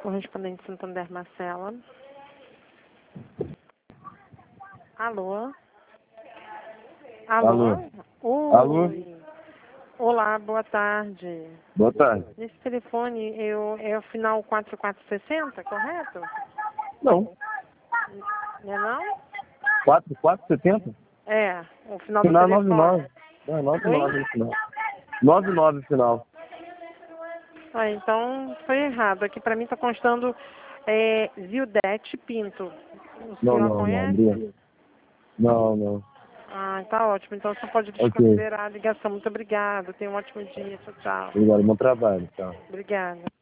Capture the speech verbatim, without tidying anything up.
Correspondente Santander Marcela. Alô? Alô? Alô? Oi. Alô? Olá, boa tarde. Boa tarde. Esse telefone eu, é o final quatro quatro seis zero, correto? Não. Não é não? quatro quatro setenta? É, o final do Final telefone. nove nove. Não, nove nove no final. nove nove no final. Ah, então foi errado. Aqui pra mim tá constando é, Zildete Pinto. O Não, senhor não, não. conhece? Obrigado. Não, não. Ah, tá ótimo. Então você pode Ok. desconsiderar a ligação. Muito obrigada. Tenha um ótimo dia. Tchau, tchau. Obrigado. Bom trabalho. Tchau. Obrigada.